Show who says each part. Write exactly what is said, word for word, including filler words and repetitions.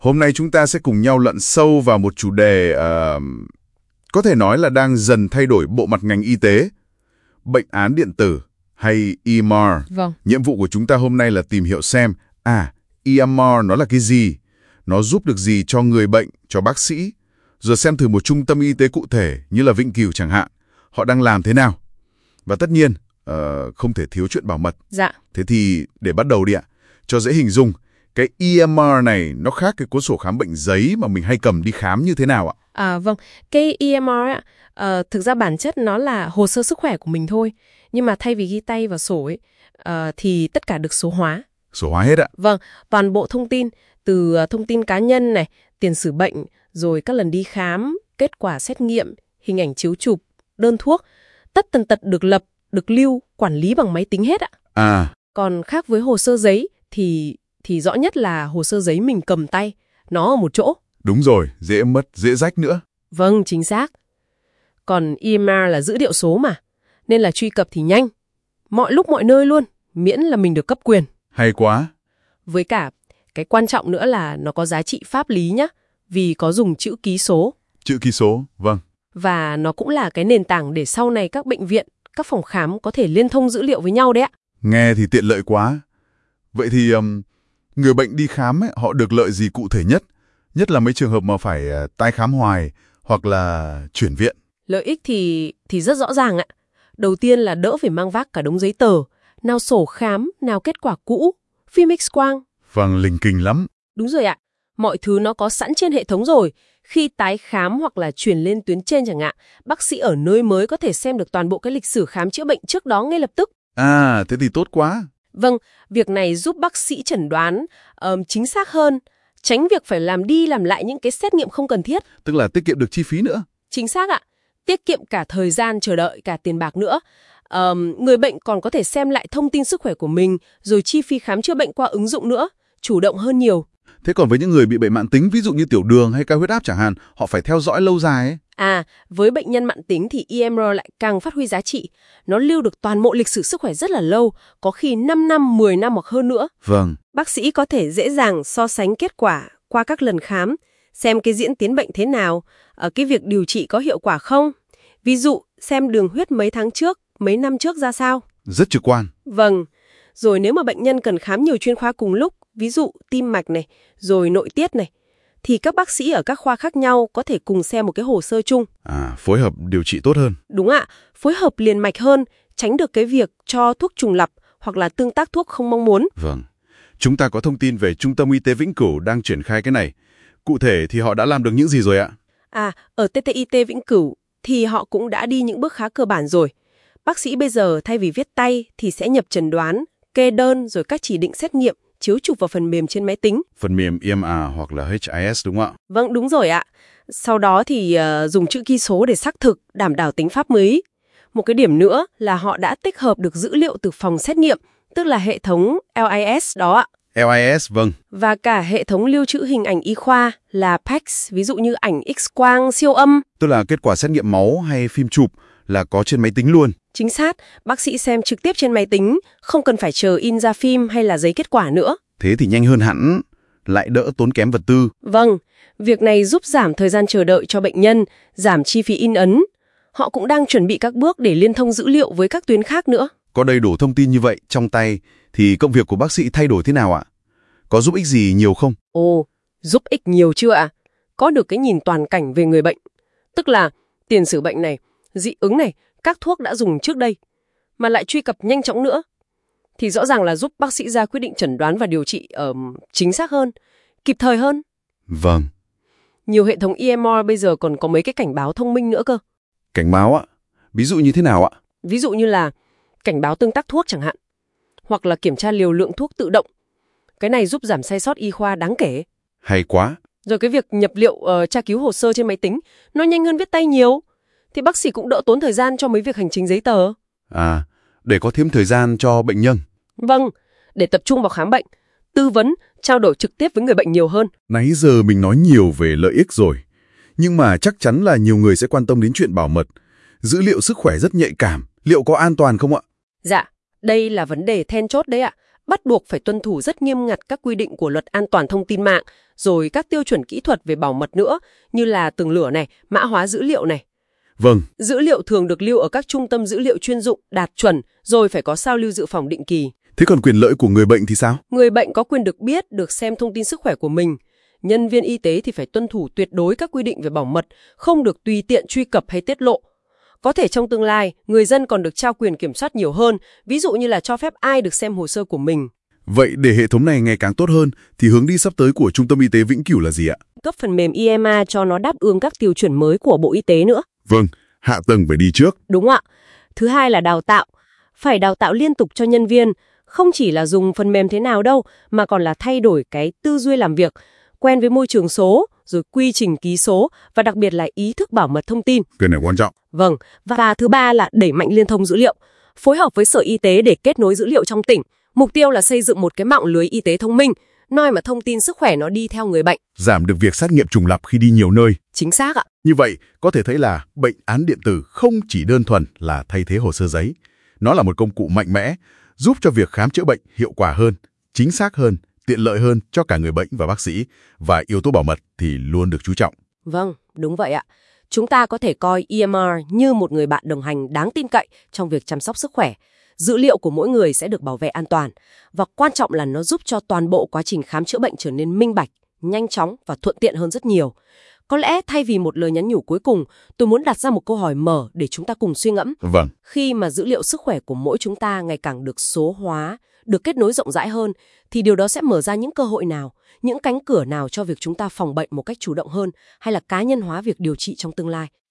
Speaker 1: Hôm nay chúng ta sẽ cùng nhau lặn sâu vào một chủ đề uh, có thể nói là đang dần thay đổi bộ mặt ngành y tế. Bệnh án điện tử hay E M R.
Speaker 2: Vâng.
Speaker 1: Nhiệm vụ của chúng ta hôm nay là tìm hiểu xem, à, E M R nó là cái gì? Nó giúp được gì cho người bệnh, cho bác sĩ? Rồi xem thử một trung tâm y tế cụ thể như là Vĩnh Cửu chẳng hạn, họ đang làm thế nào? Và tất nhiên, uh, không thể thiếu chuyện bảo mật.
Speaker 2: Dạ.
Speaker 1: Thế thì để bắt đầu đi ạ. Cho dễ hình dung, cái E M R này nó khác cái cuốn sổ khám bệnh giấy mà mình hay cầm đi khám như thế nào ạ?
Speaker 2: À, vâng, cái E M R ạ, uh, thực ra bản chất nó là hồ sơ sức khỏe của mình thôi. Nhưng mà thay vì ghi tay vào sổ ấy, uh, thì tất cả được số hóa.
Speaker 1: Số hóa hết ạ?
Speaker 2: Vâng, toàn bộ thông tin, từ uh, thông tin cá nhân này, tiền sử bệnh, rồi các lần đi khám, kết quả xét nghiệm, hình ảnh chiếu chụp, đơn thuốc, tất tần tật được lập, được lưu, quản lý bằng máy tính hết ạ.
Speaker 1: À.
Speaker 2: Còn khác với hồ sơ giấy thì thì rõ nhất là hồ sơ giấy mình cầm tay, nó ở một chỗ.
Speaker 1: Đúng rồi, dễ mất, dễ rách nữa.
Speaker 2: Vâng, chính xác. Còn E M R là dữ liệu số mà, nên là truy cập thì nhanh, mọi lúc mọi nơi luôn, miễn là mình được cấp quyền.
Speaker 1: Hay quá.
Speaker 2: Với cả, cái quan trọng nữa là nó có giá trị pháp lý nhá, vì có dùng chữ ký số.
Speaker 1: Chữ ký số, vâng.
Speaker 2: Và nó cũng là cái nền tảng để sau này các bệnh viện, các phòng khám có thể liên thông dữ liệu với nhau đấy ạ.
Speaker 1: Nghe thì tiện lợi quá. Vậy thì um, người bệnh đi khám ấy, họ được lợi gì cụ thể nhất? Nhất là mấy trường hợp mà phải uh, tái khám hoài hoặc là chuyển viện.
Speaker 2: Lợi ích thì thì rất rõ ràng ạ. Đầu tiên là đỡ phải mang vác cả đống giấy tờ, nào sổ khám, nào kết quả cũ, phim X-quang.
Speaker 1: Vâng, lình kình lắm.
Speaker 2: Đúng rồi ạ. Mọi thứ nó có sẵn trên hệ thống rồi. Khi tái khám hoặc là chuyển lên tuyến trên chẳng hạn, bác sĩ ở nơi mới có thể xem được toàn bộ cái lịch sử khám chữa bệnh trước đó ngay lập tức.
Speaker 1: À, thế thì tốt quá.
Speaker 2: Vâng, việc này giúp bác sĩ chẩn đoán um, chính xác hơn, tránh việc phải làm đi làm lại những cái xét nghiệm không cần thiết.
Speaker 1: Tức là tiết kiệm được chi phí nữa.
Speaker 2: Chính xác ạ. Tiết kiệm cả thời gian chờ đợi, cả tiền bạc nữa. Um, người bệnh còn có thể xem lại thông tin sức khỏe của mình, rồi chi phí khám chữa bệnh qua ứng dụng nữa, chủ động hơn nhiều.
Speaker 1: Thế còn với những người bị bệnh mãn tính, ví dụ như tiểu đường hay cao huyết áp chẳng hạn, họ phải theo dõi lâu dài ấy.
Speaker 2: À, với bệnh nhân mãn tính thì E M R lại càng phát huy giá trị. Nó lưu được toàn bộ lịch sử sức khỏe rất là lâu, có khi năm năm, mười năm hoặc hơn nữa.
Speaker 1: Vâng.
Speaker 2: Bác sĩ có thể dễ dàng so sánh kết quả qua các lần khám, xem cái diễn tiến bệnh thế nào, ở cái việc điều trị có hiệu quả không. Ví dụ, xem đường huyết mấy tháng trước, mấy năm trước ra sao.
Speaker 1: Rất trực quan.
Speaker 2: Vâng. Rồi nếu mà bệnh nhân cần khám nhiều chuyên khoa cùng lúc, ví dụ tim mạch này, rồi nội tiết này, thì các bác sĩ ở các khoa khác nhau có thể cùng xem một cái hồ sơ chung.
Speaker 1: À, phối hợp điều trị tốt hơn.
Speaker 2: Đúng ạ, phối hợp liền mạch hơn, tránh được cái việc cho thuốc trùng lặp hoặc là tương tác thuốc không mong muốn.
Speaker 1: Vâng. Chúng ta có thông tin về Trung tâm Y tế Vĩnh Cửu đang triển khai cái này. Cụ thể thì họ đã làm được những gì rồi ạ?
Speaker 2: À, ở T T I T Vĩnh Cửu thì họ cũng đã đi những bước khá cơ bản rồi. Bác sĩ bây giờ thay vì viết tay thì sẽ nhập chẩn đoán, kê đơn rồi các chỉ định xét nghiệm, chiếu chụp vào phần mềm trên máy tính.
Speaker 1: Phần mềm E M R hoặc là H I S đúng không ạ?
Speaker 2: Vâng, đúng rồi ạ. Sau đó thì uh, dùng chữ ký số để xác thực, đảm bảo tính pháp lý. Một cái điểm nữa là họ đã tích hợp được dữ liệu từ phòng xét nghiệm, tức là hệ thống L I S đó ạ.
Speaker 1: L I S, vâng.
Speaker 2: Và cả hệ thống lưu trữ hình ảnh y khoa là P A C S, ví dụ như ảnh X-quang, siêu âm.
Speaker 1: Tức là kết quả xét nghiệm máu hay phim chụp là có trên máy tính luôn.
Speaker 2: Chính xác, bác sĩ xem trực tiếp trên máy tính, không cần phải chờ in ra phim hay là giấy kết quả nữa.
Speaker 1: Thế thì nhanh hơn hẳn, lại đỡ tốn kém vật tư.
Speaker 2: Vâng, việc này giúp giảm thời gian chờ đợi cho bệnh nhân, giảm chi phí in ấn. Họ cũng đang chuẩn bị các bước để liên thông dữ liệu với các tuyến khác nữa.
Speaker 1: Có đầy đủ thông tin như vậy trong tay thì công việc của bác sĩ thay đổi thế nào ạ? Có giúp ích gì nhiều không?
Speaker 2: Ồ, giúp ích nhiều chưa ạ? Có được cái nhìn toàn cảnh về người bệnh. Tức là tiền sử bệnh này, dị ứng này, các thuốc đã dùng trước đây, mà lại truy cập nhanh chóng nữa. Thì rõ ràng là giúp bác sĩ ra quyết định chẩn đoán và điều trị uh, chính xác hơn, kịp thời hơn.
Speaker 1: Vâng.
Speaker 2: Nhiều hệ thống E M R bây giờ còn có mấy cái cảnh báo thông minh nữa cơ.
Speaker 1: Cảnh báo ạ? Ví dụ như thế nào ạ?
Speaker 2: Ví dụ như là cảnh báo tương tác thuốc chẳng hạn, hoặc là kiểm tra liều lượng thuốc tự động. Cái này giúp giảm sai sót y khoa đáng kể.
Speaker 1: Hay quá.
Speaker 2: Rồi cái việc nhập liệu uh, tra cứu hồ sơ trên máy tính, nó nhanh hơn viết tay nhiều. Thì bác sĩ cũng đỡ tốn thời gian cho mấy việc hành chính giấy tờ.
Speaker 1: À, để có thêm thời gian cho bệnh nhân.
Speaker 2: Vâng, để tập trung vào khám bệnh, tư vấn, trao đổi trực tiếp với người bệnh nhiều hơn.
Speaker 1: Nãy giờ mình nói nhiều về lợi ích rồi. Nhưng mà chắc chắn là nhiều người sẽ quan tâm đến chuyện bảo mật. Dữ liệu sức khỏe rất nhạy cảm. Liệu có an toàn không ạ?
Speaker 2: Dạ, đây là vấn đề then chốt đấy ạ. Bắt buộc phải tuân thủ rất nghiêm ngặt các quy định của luật an toàn thông tin mạng, rồi các tiêu chuẩn kỹ thuật về bảo mật nữa, như là tường lửa này, mã hóa dữ liệu này.
Speaker 1: Vâng.
Speaker 2: Dữ liệu thường được lưu ở các trung tâm dữ liệu chuyên dụng đạt chuẩn, rồi phải có sao lưu dự phòng định kỳ.
Speaker 1: Thế còn quyền lợi của người bệnh thì sao?
Speaker 2: Người bệnh có quyền được biết, được xem thông tin sức khỏe của mình. Nhân viên y tế thì phải tuân thủ tuyệt đối các quy định về bảo mật, không được tùy tiện truy cập hay tiết lộ. Có thể trong tương lai, người dân còn được trao quyền kiểm soát nhiều hơn, ví dụ như là cho phép ai được xem hồ sơ của mình.
Speaker 1: Vậy để hệ thống này ngày càng tốt hơn, thì hướng đi sắp tới của Trung tâm Y tế Vĩnh Cửu là gì ạ?
Speaker 2: Cấp phần mềm i em a cho nó đáp ứng các tiêu chuẩn mới của Bộ Y tế nữa.
Speaker 1: Vâng, hạ tầng phải đi trước.
Speaker 2: Đúng ạ. Thứ hai là đào tạo. Phải đào tạo liên tục cho nhân viên, không chỉ là dùng phần mềm thế nào đâu, mà còn là thay đổi cái tư duy làm việc, quen với môi trường số, rồi quy trình ký số, và đặc biệt là ý thức bảo mật thông tin.
Speaker 1: Cái này quan trọng.
Speaker 2: Vâng, và thứ ba là đẩy mạnh liên thông dữ liệu, phối hợp với Sở Y tế để kết nối dữ liệu trong tỉnh. Mục tiêu là xây dựng một cái mạng lưới y tế thông minh, nơi mà thông tin sức khỏe nó đi theo người bệnh.
Speaker 1: Giảm được việc xét nghiệm trùng lặp khi đi nhiều nơi.
Speaker 2: Chính xác ạ.
Speaker 1: Như vậy, có thể thấy là bệnh án điện tử không chỉ đơn thuần là thay thế hồ sơ giấy. Nó là một công cụ mạnh mẽ, giúp cho việc khám chữa bệnh hiệu quả hơn, chính xác hơn, tiện lợi hơn cho cả người bệnh và bác sĩ, và yếu tố bảo mật thì luôn được chú trọng.
Speaker 2: Vâng, đúng vậy ạ. Chúng ta có thể coi e em rờ như một người bạn đồng hành đáng tin cậy trong việc chăm sóc sức khỏe. Dữ liệu của mỗi người sẽ được bảo vệ an toàn, và quan trọng là nó giúp cho toàn bộ quá trình khám chữa bệnh trở nên minh bạch, nhanh chóng và thuận tiện hơn rất nhiều. Có lẽ thay vì một lời nhắn nhủ cuối cùng, tôi muốn đặt ra một câu hỏi mở để chúng ta cùng suy ngẫm.
Speaker 1: Vâng.
Speaker 2: Khi mà dữ liệu sức khỏe của mỗi chúng ta ngày càng được số hóa, được kết nối rộng rãi hơn, thì điều đó sẽ mở ra những cơ hội nào, những cánh cửa nào cho việc chúng ta phòng bệnh một cách chủ động hơn, hay là cá nhân hóa việc điều trị trong tương lai?